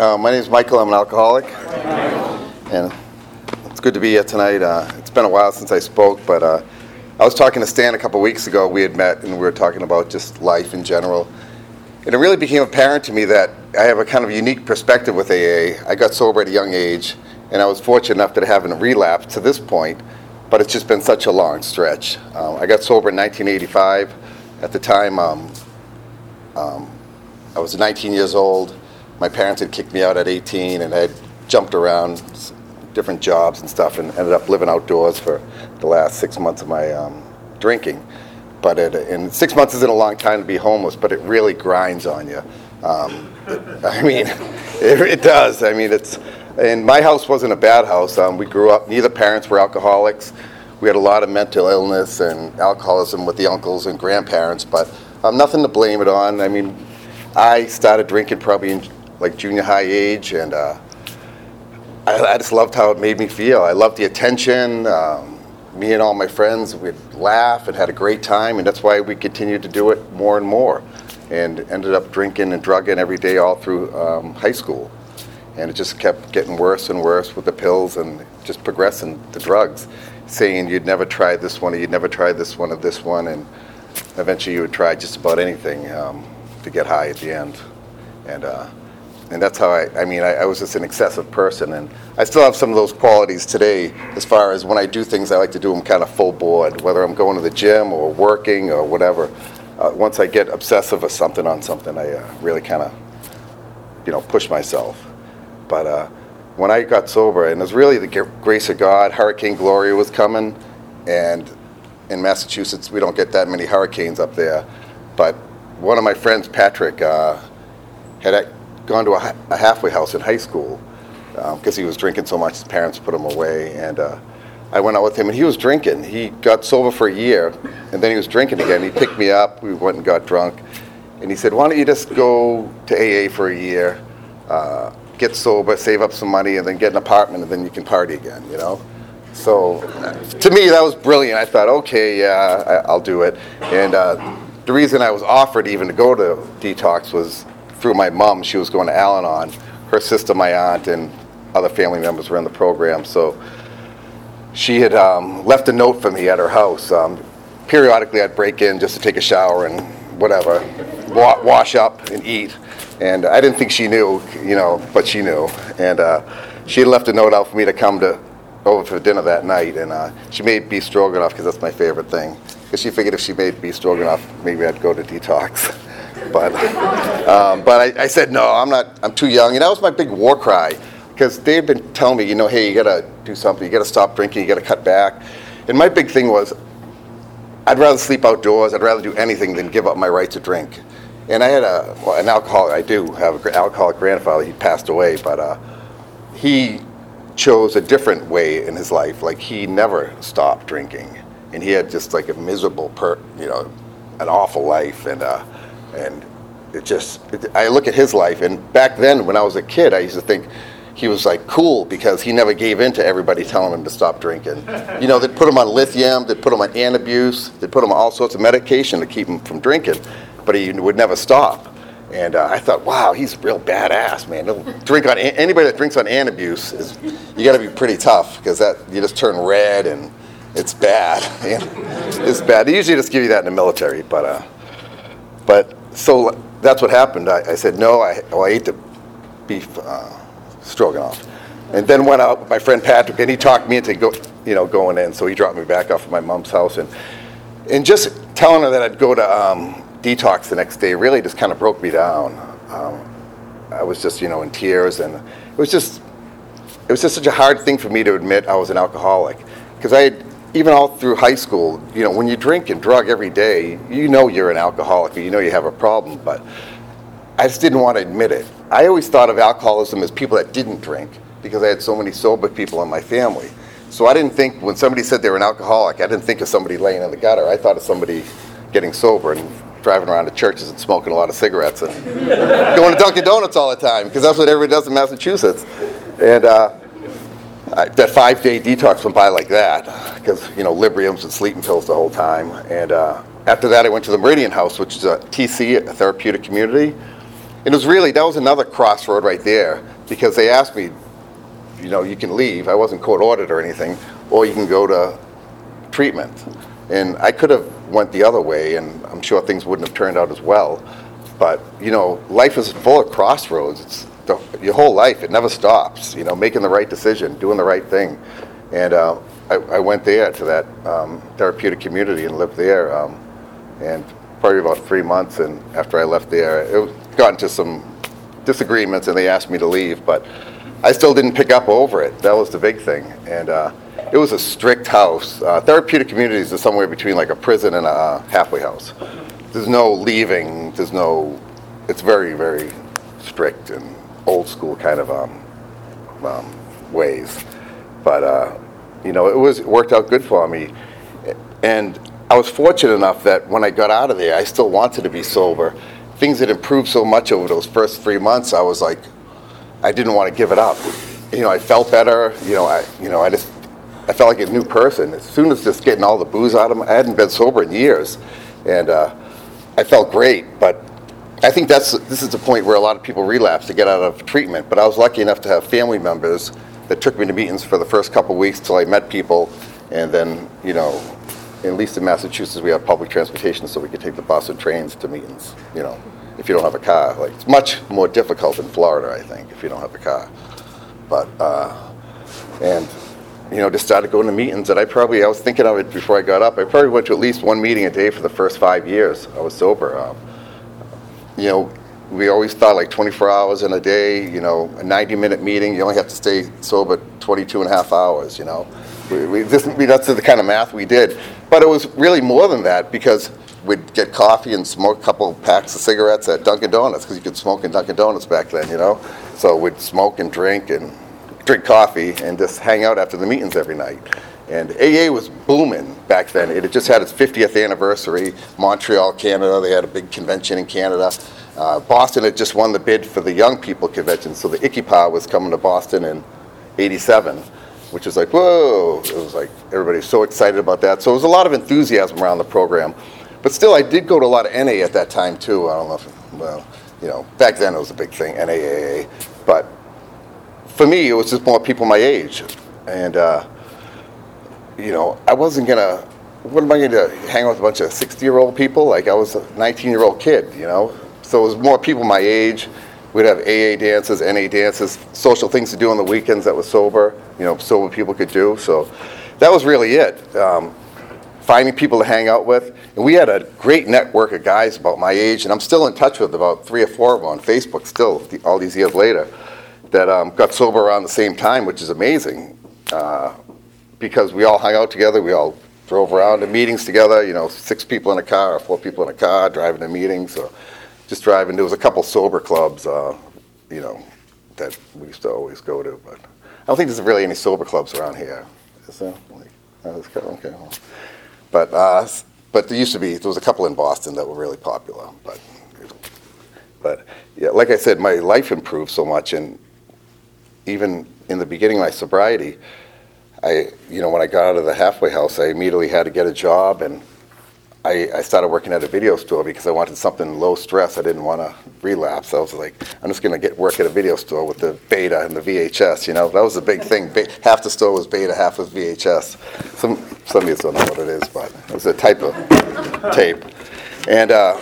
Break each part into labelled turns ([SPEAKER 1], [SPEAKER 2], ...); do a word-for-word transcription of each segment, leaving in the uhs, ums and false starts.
[SPEAKER 1] Uh, my name is Michael. I'm an alcoholic, and it's good to be here tonight. Uh, it's been a while since I spoke, but uh, I was talking to Stan a couple weeks ago. We had met, and we were talking about just life in general. And it really became apparent to me that I have a kind of unique perspective with A A. I got sober at a young age, and I was fortunate enough to have a relapse to this point, but it's just been such a long stretch. Um, I got sober in nineteen eighty-five. At the time, um, um, I was nineteen years old. My parents had kicked me out at eighteen, and I had jumped around different jobs and stuff and ended up living outdoors for the last six months of my um, drinking. But it, and six months isn't a long time to be homeless, but it really grinds on you. Um, it, I mean, it, it does. I mean, it's, and my house wasn't a bad house. Um, we grew up, neither parents were alcoholics. We had a lot of mental illness and alcoholism with the uncles and grandparents, but um, nothing to blame it on. I mean, I started drinking probably in like junior high age, and uh, I, I just loved how it made me feel. I loved the attention. Um, me and all my friends, we'd laugh and had a great time, and that's why we continued to do it more and more, and ended up drinking and drugging every day all through um, high school. And it just kept getting worse and worse with the pills and just progressing the drugs, saying you'd never try this one or you'd never try this one or this one, and eventually you would try just about anything um, to get high at the end. And uh, and that's how I, I mean, I, I was just an excessive person, and I still have some of those qualities today as far as when I do things, I like to do them kind of full board, whether I'm going to the gym or working or whatever. Uh, once I get obsessive or something on something, I uh, really kind of, you know, push myself. But uh, when I got sober, and it was really the grace of God, Hurricane Gloria was coming, and in Massachusetts, we don't get that many hurricanes up there. But one of my friends, Patrick, uh, had gone to a, a halfway house in high school because um, he was drinking so much, his parents put him away. And uh, I went out with him, and he was drinking. He got sober for a year, and then he was drinking again. He picked me up. We went and got drunk. And he said, why don't you just go to A A for a year, uh, get sober, save up some money, and then get an apartment, and then you can party again, you know? So to me, that was brilliant. I thought, okay, yeah, I, I'll do it. And uh, the reason I was offered even to go to detox was through my mom. She was going to Al-Anon. Her sister, my aunt, and other family members were in the program. So she had um, left a note for me at her house. Um, periodically, I'd break in just to take a shower and whatever, wa- wash up and eat. And I didn't think she knew, you know, but she knew. And uh, she had left a note out for me to come to over for dinner that night. And uh, she made beef stroganoff because that's my favorite thing. Because she figured if she made beef stroganoff, maybe I'd go to detox. But um, but I, I said, no, I'm not, I'm too young. And that was my big war cry, because they had been telling me, you know, hey, you got to do something. You got to stop drinking. You got to cut back. And my big thing was, I'd rather sleep outdoors. I'd rather do anything than give up my right to drink. And I had a, well, an alcoholic, I do have an alcoholic grandfather. He passed away, but uh, he chose a different way in his life. Like, he never stopped drinking. And he had just like a miserable, per, you know, an awful life. And uh, and it just, it, I look at his life, and back then when I was a kid, I used to think he was like cool because he never gave in to everybody telling him to stop drinking. You know, they'd put him on lithium, they'd put him on Antabuse, they'd put him on all sorts of medication to keep him from drinking, but he would never stop. And uh, I thought, wow, he's real badass, man. He'll drink on anybody that drinks on Antabuse is, you got to be pretty tough, because that you just turn red and it's bad. It's bad. They usually just give you that in the military, but uh, but so that's what happened. I, I said no. I well, I ate the beef uh, stroganoff, and then went out with my friend Patrick, and he talked me into go, you know, going in. So he dropped me back off at my mom's house, and and just telling her that I'd go to um, detox the next day really just kind of broke me down. Um, I was just, you know, in tears, and it was just it was just such a hard thing for me to admit I was an alcoholic, because I had, even all through high school, you know, when you drink and drug every day, you know you're an alcoholic, or you know you have a problem, but I just didn't want to admit it. I always thought of alcoholism as people that didn't drink, because I had so many sober people in my family. So I didn't think, when somebody said they were an alcoholic, I didn't think of somebody laying in the gutter. I thought of somebody getting sober and driving around to churches and smoking a lot of cigarettes and going to Dunkin' Donuts all the time, because that's what everybody does in Massachusetts. And uh, I, that five-day detox went by like that, because, you know, Libriums and sleeping pills the whole time. And uh, after that, I went to the Meridian House, which is a T C, a therapeutic community. And it was really, that was another crossroad right there, because they asked me, you know, you can leave. I wasn't court ordered or anything, or you can go to treatment. And I could have went the other way, and I'm sure things wouldn't have turned out as well. But, you know, life is full of crossroads. It's the, your whole life, it never stops, you know, making the right decision, doing the right thing. And uh, I, I went there to that um, therapeutic community and lived there. Um, and probably about three months, and after I left there, it got into some disagreements, and they asked me to leave. But I still didn't pick up over it. That was the big thing. And uh, it was a strict house. Uh, therapeutic communities are somewhere between like a prison and a halfway house. There's no leaving. There's no. It's very, very strict and old school kind of um, um, ways. But uh, you know, it was it worked out good for me, and I was fortunate enough that when I got out of there, I still wanted to be sober. Things had improved so much over those first three months. I was like, I didn't want to give it up. You know, I felt better. You know, I you know I just I felt like a new person as soon as just getting all the booze out of me. I hadn't been sober in years, and uh, I felt great. But I think that's this is the point where a lot of people relapse to get out of treatment. But I was lucky enough to have family members that took me to meetings for the first couple of weeks till I met people, and then, you know, at least in Massachusetts we have public transportation, so we could take the bus and trains to meetings, you know, if you don't have a car. Like, it's much more difficult in Florida, I think, if you don't have a car. But, uh, and, you know, just started going to meetings, and I probably, I was thinking of it before I got up, I probably went to at least one meeting a day for the first five years I was sober. Um, you know, we always thought like twenty-four hours in a day, you know, a ninety minute meeting, you only have to stay sober twenty-two and a half hours, you know. We, we, this, we, that's the kind of math we did. But it was really more than that, because we'd get coffee and smoke a couple packs of cigarettes at Dunkin' Donuts, because you could smoke in Dunkin' Donuts back then, you know. So we'd smoke and drink and drink coffee and just hang out after the meetings every night. And A A was booming back then. It had just had its fiftieth anniversary. Montreal, Canada, they had a big convention in Canada. Uh, Boston had just won the bid for the young people convention, so the ICIPA was coming to Boston in eighty-seven, which was like, whoa. It was like, everybody was so excited about that. So there was a lot of enthusiasm around the program. But still, I did go to a lot of N A at that time, too. I don't know if, well, you know, back then it was a big thing, N A A A. But for me, it was just more people my age. And, uh, you know, I wasn't going to, what am I going to hang out with a bunch of sixty-year-old people? Like, I was a nineteen-year-old kid, you know? So it was more people my age. We'd have A A dances, N A dances, social things to do on the weekends that was sober, you know, sober people could do. So that was really it. Um, finding people to hang out with. And we had a great network of guys about my age, and I'm still in touch with about three or four of them on Facebook still, all these years later, that um, got sober around the same time, which is amazing. Uh, because we all hung out together, we all drove around to meetings together, you know, six people in a car or four people in a car driving to meetings. So just driving. There was a couple sober clubs, uh, you know, that we used to always go to, but I don't think there's really any sober clubs around here. Is there? Like, uh, okay. Well, but uh, but there used to be. There was a couple in Boston that were really popular. But but yeah, like I said, my life improved so much, and even in the beginning of my sobriety, I you know when I got out of the halfway house, I immediately had to get a job, and I, I started working at a video store because I wanted something low stress. I didn't want to relapse. I was like, I'm just going to get work at a video store with the Beta and the V H S. You know, that was the big thing. Be- half the store was Beta, half was V H S. Some some of you don't know what it is, but it was a type of tape. And uh,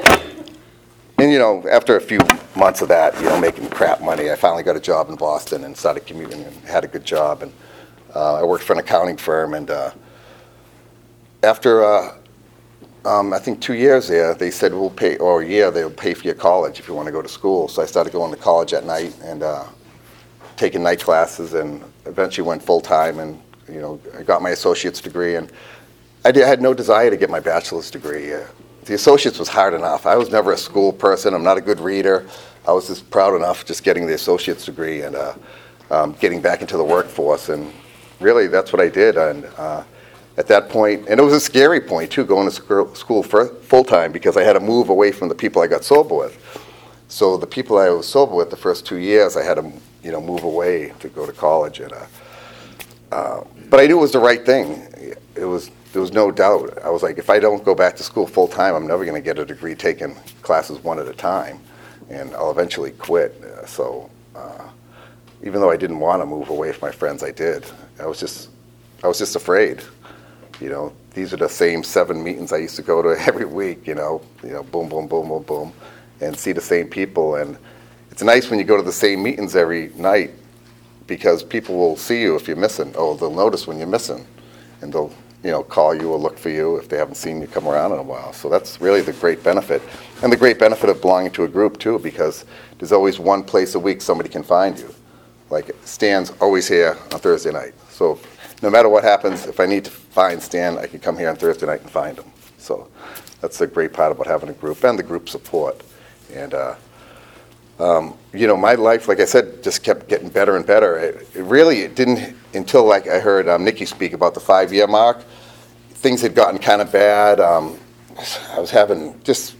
[SPEAKER 1] and you know, after a few months of that, you know, making crap money, I finally got a job in Boston and started commuting and had a good job. And uh, I worked for an accounting firm. And uh, after uh, Um, I think two years there, they said we'll pay, or a year they'll pay for your college if you want to go to school. So I started going to college at night and uh, taking night classes, and eventually went full time. And you know, I got my associate's degree, and I, did, I had no desire to get my bachelor's degree. Uh, the associate's was hard enough. I was never a school person. I'm not a good reader. I was just proud enough just getting the associate's degree and uh, um, getting back into the workforce. And really, that's what I did. And uh, at that point, and it was a scary point too, going to school for full-time, because I had to move away from the people I got sober with. So the people I was sober with the first two years, I had to, you know, move away to go to college. And, uh, uh, but I knew it was the right thing. It was, there was no doubt. I was like, if I don't go back to school full-time, I'm never going to get a degree taking classes one at a time. and I'll eventually quit. Uh, so uh, even though I didn't want to move away from my friends, I did. I was just, I was just afraid. You know, these are the same seven meetings I used to go to every week. You know, you know, boom, boom, boom, boom, boom, and see the same people. And it's nice when you go to the same meetings every night, because people will see you if you're missing. Oh, they'll notice when you're missing, and they'll, you know, call you or look for you if they haven't seen you come around in a while. So that's really the great benefit, and the great benefit of belonging to a group too, because there's always one place a week somebody can find you. Like Stan's always here on Thursday night. So no matter what happens, if I need to find Stan, I can come here on Thursday night and find him. So that's the great part about having a group, and the group support. And uh, um, you know, my life, like I said, just kept getting better and better. It, it really it didn't until like I heard um, Nikki speak about the five-year mark. Things had gotten kind of bad. Um, I was having just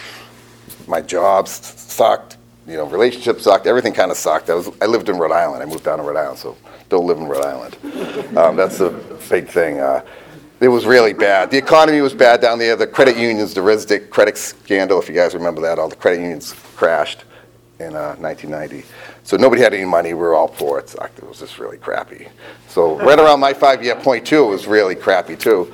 [SPEAKER 1] my jobs sucked. You know, relationships sucked. Everything kind of sucked. I was I lived in Rhode Island. I moved down to Rhode Island, so don't live in Rhode Island. Um, that's a big thing. Uh, it was really bad. The economy was bad down there. The credit unions, the RISD credit scandal, if you guys remember that, all the credit unions crashed in uh, nineteen ninety. So nobody had any money. We were all poor. It sucked. It was just really crappy. So right around my five-year point too, it was really crappy too.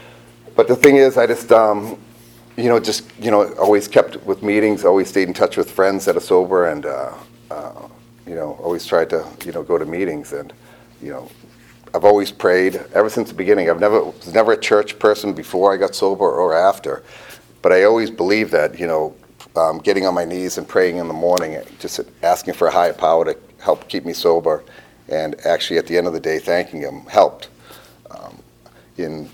[SPEAKER 1] But the thing is, I just, um, you know, just, you know, always kept with meetings, always stayed in touch with friends that are sober, and, uh, uh, you know, always tried to, you know, go to meetings. And, you know, I've always prayed ever since the beginning. I've never, was never a church person before I got sober or after. But I always believed that, you know, um, getting on my knees and praying in the morning, just asking for a higher power to help keep me sober, and actually at the end of the day thanking him helped. Um, in,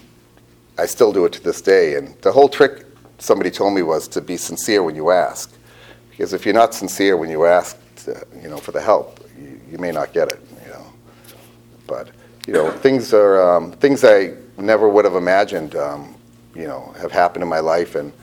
[SPEAKER 1] I still do it to this day. And the whole trick somebody told me was to be sincere when you ask. Because if you're not sincere when you ask, to, you know, for the help, you, you may not get it, you know. But, you know, things are, um, things I never would have imagined, um, you know, have happened in my life. And,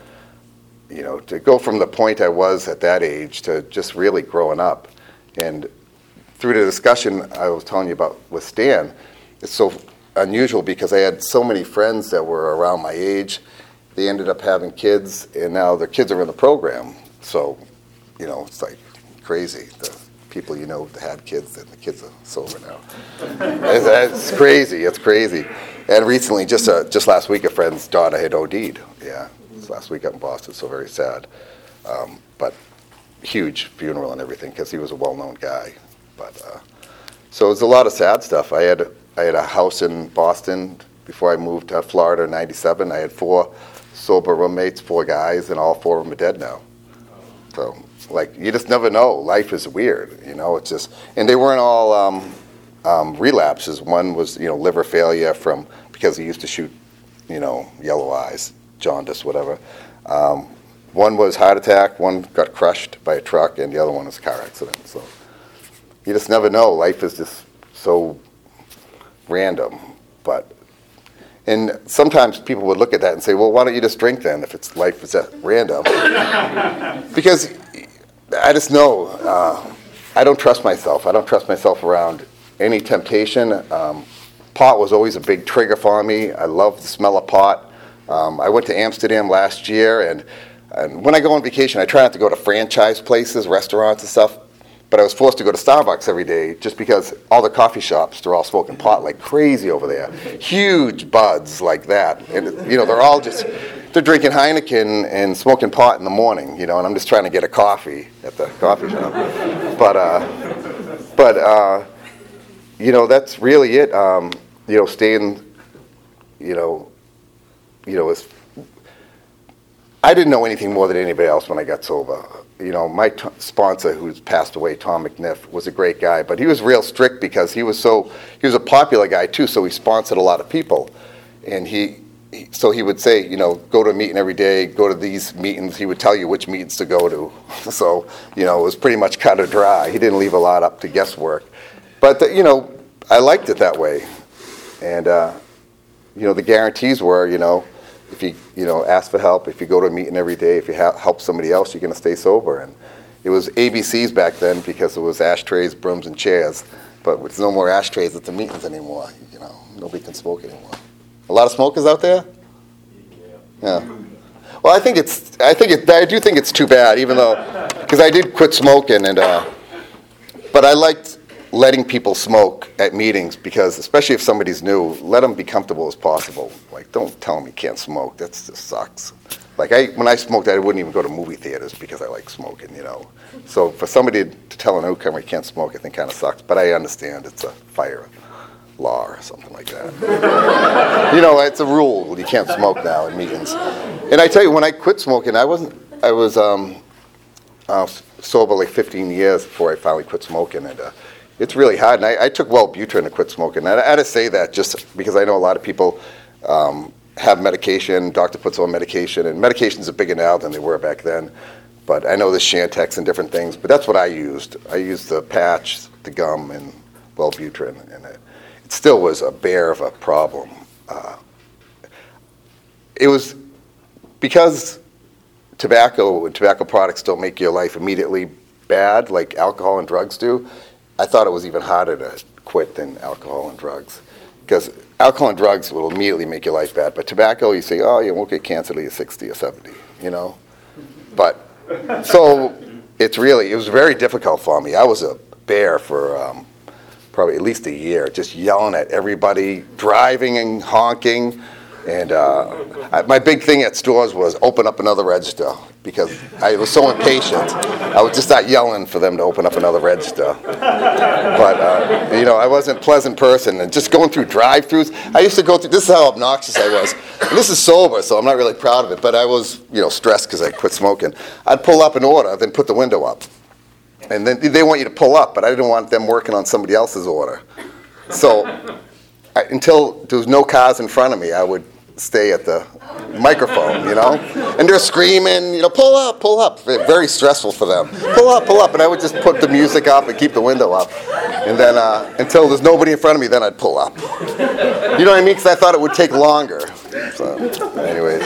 [SPEAKER 1] you know, to go from the point I was at that age to just really growing up. And through the discussion I was telling you about with Stan, it's so unusual because I had so many friends that were around my age. They ended up having kids, and now their kids are in the program. So, you know, it's like crazy. The people you know that had kids, and the kids are sober now. it's, it's crazy. It's crazy. And recently, just uh, just last week, a friend's daughter had OD'd. Yeah, it was last week up in Boston, so very sad. Um, but huge funeral and everything because he was a well-known guy. But uh, so it was a lot of sad stuff. I had I had a house in Boston before I moved to Florida in ninety-seven. I had four sober roommates, four guys, and all four of them are dead now. So, like, you just never know. Life is weird, you know. It's just, and they weren't all um, um, relapses. One was, you know, liver failure from because he used to shoot, you know, yellow eyes, jaundice, whatever. Um, one was heart attack. One got crushed by a truck, and the other one was a car accident. So, you just never know. Life is just so random, but. And sometimes people would look at that and say, well, why don't you just drink then if it's life is at random? Because I just know uh, I don't trust myself. I don't trust myself around any temptation. Um, pot was always a big trigger for me. I love the smell of pot. Um, I went to Amsterdam last year, and, and when I go on vacation, I try not to go to franchise places, restaurants and stuff. But I was forced to go to Starbucks every day just because all the coffee shops, they're all smoking pot like crazy over there. Huge buds like that. And, you know, they're all just, they're drinking Heineken and smoking pot in the morning, you know, and I'm just trying to get a coffee at the coffee shop. But, uh, but uh, you know, that's really it. Um, you know, staying, you know, you know, as, I didn't know anything more than anybody else when I got sober. You know, my t- sponsor, who's passed away, Tom McNiff, was a great guy, but he was real strict because he was so, he was a popular guy too, so he sponsored a lot of people. And he, he so he would say, you know, go to a meeting every day, go to these meetings. He would tell you which meetings to go to. So, you know, it was pretty much cut or dry. He didn't leave a lot up to guesswork. But, the, you know, I liked it that way. And, uh, you know, the guarantees were, you know, if you, you know, ask for help, if you go to a meeting every day, if you ha- help somebody else, you're going to stay sober. And it was A B Cs back then because it was ashtrays, brooms, and chairs. But there's no more ashtrays at the meetings anymore. You know, nobody can smoke anymore. A lot of smokers out there? Yeah. Well, I think it's, I think it, I do think it's too bad, even though, because I did quit smoking, and uh, but I liked letting people smoke at meetings because, especially if somebody's new, let them be comfortable as possible. Like, don't tell them you can't smoke. That just sucks. Like, I when I smoked, I wouldn't even go to movie theaters because I like smoking, you know. So for somebody to tell a newcomer you can't smoke, I think kind of sucks. But I understand it's a fire law or something like that. You know, it's a rule. You can't smoke now in meetings. And I tell you, when I quit smoking, I wasn't. I was um, uh, sober like fifteen years before I finally quit smoking, and uh, it's really hard. And I, I took Wellbutrin to quit smoking. And I, I had to say that just because I know a lot of people um, have medication. Doctor puts on medication, and medications are bigger now than they were back then. But I know there's Chantix and different things. But that's what I used. I used the patch, the gum, and Wellbutrin, and it, it still was a bear of a problem. Uh, it was because tobacco and tobacco products don't make your life immediately bad like alcohol and drugs do. I thought it was even harder to quit than alcohol and drugs, because alcohol and drugs will immediately make your life bad. But tobacco, you say, oh, you won't get cancer till you're sixty or seventy, you know? But, so it's really, it was very difficult for me. I was a bear for um, probably at least a year, just yelling at everybody, driving and honking. And uh, I, my big thing at stores was open up another register, because I was so impatient. I would just start yelling for them to open up another register. But, uh, you know, I wasn't a pleasant person. And just going through drive-thrus, I used to go through, this is how obnoxious I was. And this is sober, so I'm not really proud of it. But I was, you know, stressed because I quit smoking. I'd pull up an order, then put the window up. And then they want you to pull up, but I didn't want them working on somebody else's order. So I, until there was no cars in front of me, I would stay at the microphone, you know? And they're screaming, you know, pull up, pull up. Very stressful for them. Pull up, pull up. And I would just put the music up and keep the window up. And then uh, until there's nobody in front of me, then I'd pull up. You know what I mean? Because I thought it would take longer. So, anyways.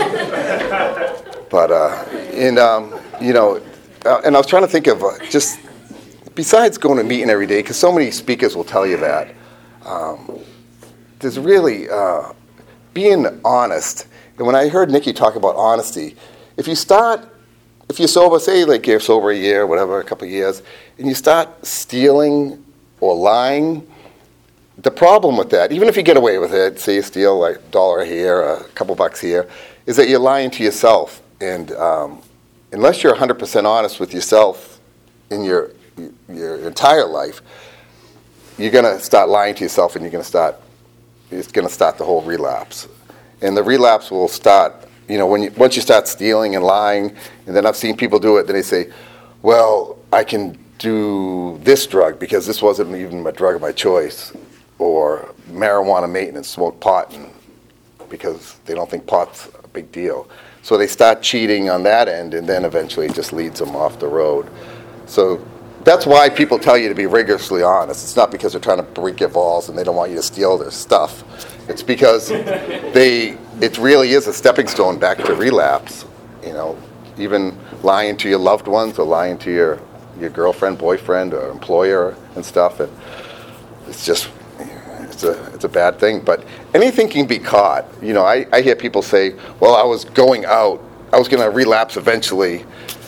[SPEAKER 1] But, uh, and, um, you know, uh, and I was trying to think of uh, just, besides going to meeting every day, because so many speakers will tell you that, um, there's really, uh, being honest. And when I heard Nikki talk about honesty, if you start, if you're sober, say like you're sober a year, whatever, a couple of years, and you start stealing or lying, the problem with that, even if you get away with it, say you steal like a dollar here, a couple bucks here, is that you're lying to yourself. And um, unless you're one hundred percent honest with yourself in your your entire life, you're going to start lying to yourself, and you're going to start it's going to start the whole relapse. And the relapse will start, you know, when you, once you start stealing and lying, and then I've seen people do it, then they say, well, I can do this drug because this wasn't even my drug of my choice, or marijuana maintenance, smoke pot, and, because they don't think pot's a big deal. So they start cheating on that end, and then eventually it just leads them off the road. So that's why people tell you to be rigorously honest. It's not because they're trying to break your balls and they don't want you to steal their stuff. It's because they, it really is a stepping stone back to relapse. You know, even lying to your loved ones or lying to your, your girlfriend, boyfriend, or employer and stuff. And it's just, it's a, it's a bad thing. But anything can be caught. You know, I, I hear people say, well, I was going out, I was going to relapse eventually.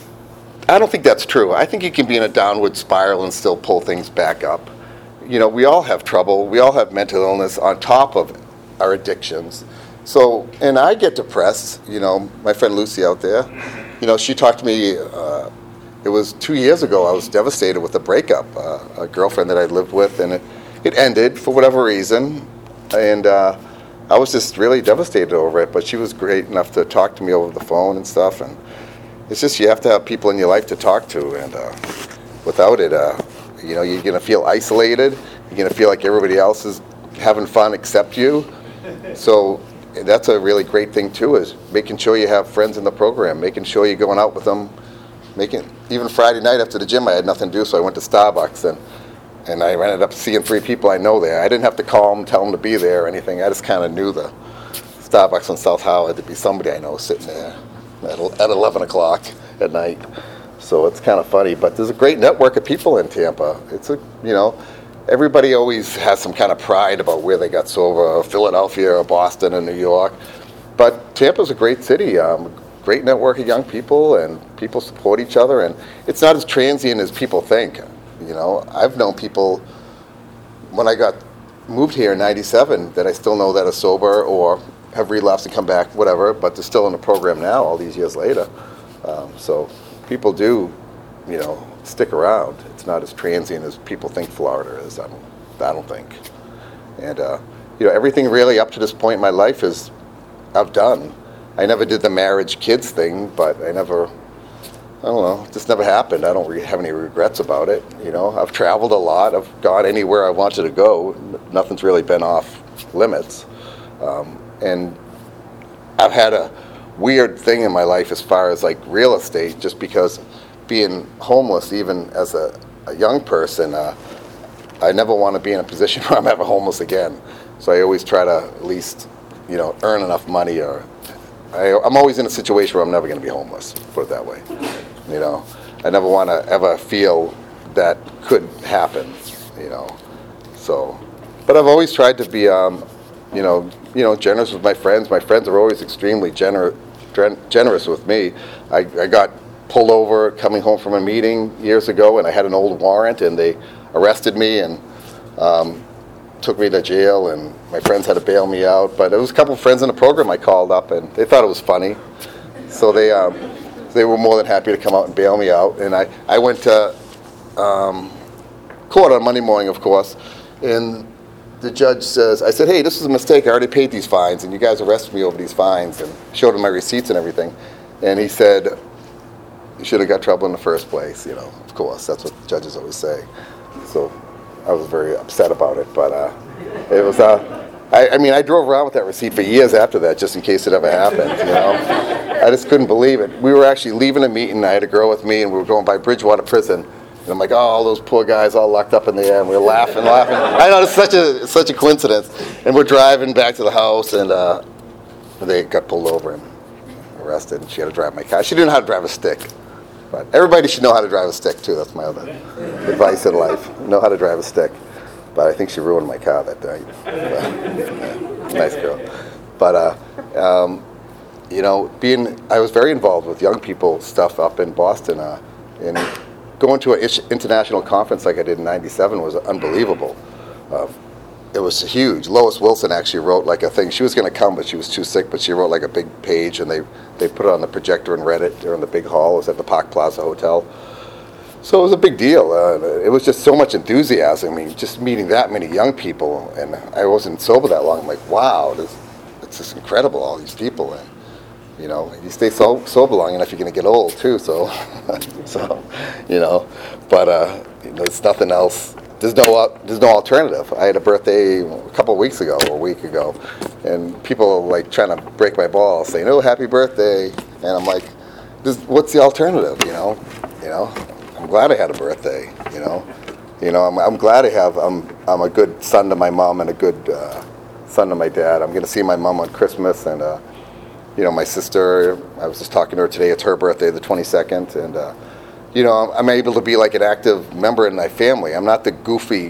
[SPEAKER 1] I don't think that's true. I think you can be in a downward spiral and still pull things back up. You know, we all have trouble. We all have mental illness on top of our addictions. So, and I get depressed. You know, my friend Lucy out there, you know, she talked to me, uh, it was two years ago, I was devastated with a breakup, uh, a girlfriend that I lived with, and it, it ended for whatever reason. And uh, I was just really devastated over it, but she was great enough to talk to me over the phone and stuff. And it's just, you have to have people in your life to talk to, and uh, without it, uh, you know, you're going to feel isolated. You're going to feel like everybody else is having fun except you. So that's a really great thing too, is making sure you have friends in the program, making sure you're going out with them. Making even Friday night after the gym, I had nothing to do, so I went to Starbucks, and and I ended up seeing three people I know there. I didn't have to call them, tell them to be there or anything. I just kind of knew the Starbucks on South Howard. There'd be somebody I know sitting there at at eleven o'clock at night. So it's kind of funny, but there's a great network of people in Tampa. It's a, you know, everybody always has some kind of pride about where they got sober, or Philadelphia or Boston or New York. But Tampa's a great city, um, great network of young people, and people support each other, and it's not as transient as people think. You know, I've known people when I got moved here in ninety-seven that I still know that are sober or have relapsed and come back, whatever, but they're still in the program now all these years later. Um, so people do, you know, stick around. It's not as transient as people think Florida is, I don't, I don't think. And, uh, you know, everything really up to this point in my life is I've done. I never did the marriage kids thing, but I never, I don't know, it just never happened. I don't really have any regrets about it. You know, I've traveled a lot. I've gone anywhere I wanted to go. Nothing's really been off limits. Um, and I've had a weird thing in my life as far as like real estate, just because being homeless, even as a, a young person, uh, I never want to be in a position where I'm ever homeless again. So I always try to at least, you know, earn enough money, or I, I'm always in a situation where I'm never going to be homeless, put it that way. You know, I never want to ever feel that could happen, you know. So, but I've always tried to be, um, you know, you know, generous with my friends. My friends are always extremely gener- generous with me. I, I got pulled over coming home from a meeting years ago, and I had an old warrant, and they arrested me and um, took me to jail, and my friends had to bail me out. But there was a couple of friends in the program I called up, and they thought it was funny. So they um, they were more than happy to come out and bail me out. And I, I went to um, court on Monday morning, of course, and the judge says, I said, hey, this is a mistake. I already paid these fines, and you guys arrested me over these fines, and showed him my receipts and everything. And he said, you should have got trouble in the first place, you know, of course. That's what judges always say. So I was very upset about it, but uh, it was, uh, I, I mean, I drove around with that receipt for years after that, just in case it ever happened, you know. I just couldn't believe it. We were actually leaving a meeting. I had a girl with me, and we were going by Bridgewater Prison. And I'm like, oh, all those poor guys all locked up in there, and we were laughing, laughing. I know, it's such a it's such a coincidence. And we're driving back to the house, and uh, they got pulled over and arrested, and she had to drive my car. She didn't know how to drive a stick. But everybody should know how to drive a stick, too. That's my other advice in life. Know how to drive a stick. But I think she ruined my car that night. But, yeah, nice girl. But, uh, um, you know, being, I was very involved with young people stuff up in Boston. Uh, and going to an international conference like I did in ninety-seven was unbelievable. Uh, it was huge. Lois Wilson actually wrote like a thing. She was going to come, but she was too sick, but she wrote like a big page, and they, they put it on the projector and read it during the big hall. It was at the Park Plaza Hotel. So it was a big deal. Uh, it was just so much enthusiasm. I mean, just meeting that many young people, and I wasn't sober that long. I'm like, wow, this, it's just incredible, all these people. And, you know, you stay so, sober long enough, you're going to get old, too, so, so you know. But uh, you know, it's nothing else. There's no uh, there's no alternative. I had a birthday a couple of weeks ago, or a week ago, and people are like trying to break my balls, saying, "Oh, happy birthday!" And I'm like, this, "What's the alternative?" You know, you know. I'm glad I had a birthday. You know, you know. I'm I'm glad I have. I'm I'm a good son to my mom and a good uh, son to my dad. I'm going to see my mom on Christmas, and uh, you know, my sister. I was just talking to her today. It's her birthday, the twenty-second, and. Uh, You know, I'm able to be like an active member in my family. I'm not the goofy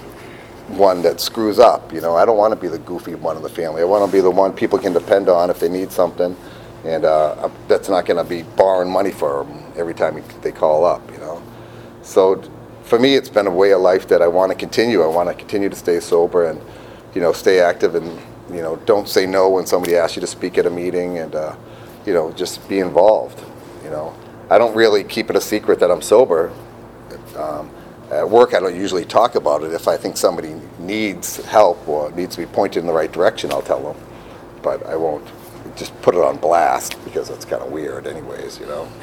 [SPEAKER 1] one that screws up. You know, I don't want to be the goofy one in the family. I want to be the one people can depend on if they need something, and uh, that's not going to be borrowing money for them every time they call up. You know, so for me, it's been a way of life that I want to continue. I want to continue to stay sober and, you know, stay active, and you know, don't say no when somebody asks you to speak at a meeting, and uh, you know, just be involved. You know. I don't really keep it a secret that I'm sober. Um, at work, I don't usually talk about it. If I think somebody needs help or needs to be pointed in the right direction, I'll tell them. But I won't just put it on blast, because it's kind of weird anyways, you know.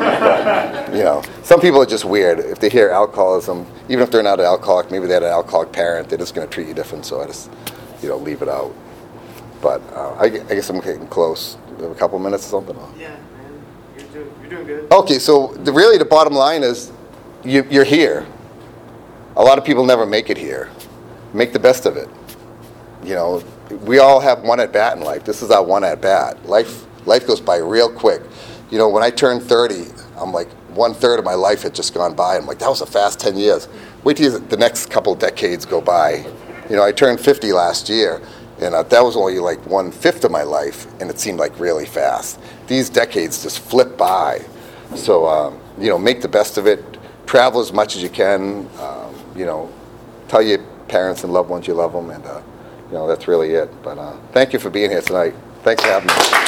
[SPEAKER 1] But, you know, some people are just weird. If they hear alcoholism, even if they're not an alcoholic, maybe they had an alcoholic parent, they're just going to treat you different, so I just, you know, leave it out. But uh, I, I guess I'm getting close. We have a couple minutes or something?
[SPEAKER 2] Yeah. You're doing good.
[SPEAKER 1] Okay, so the, really the bottom line is you, you're here. A lot of people never make it here. Make the best of it. You know, we all have one at bat in life. This is our one at bat. Life life goes by real quick. You know, when I turned thirty, I'm like, one third of my life had just gone by. I'm like, that was a fast ten years. Wait till the next couple of decades go by. You know, I turned fifty last year, And uh, that was only like one-fifth of my life, and it seemed like really fast. These decades just flip by. So, um, you know, make the best of it. Travel as much as you can. Um, you know, tell your parents and loved ones you love them, and, uh, you know, that's really it. But uh, thank you for being here tonight. Thanks for having me.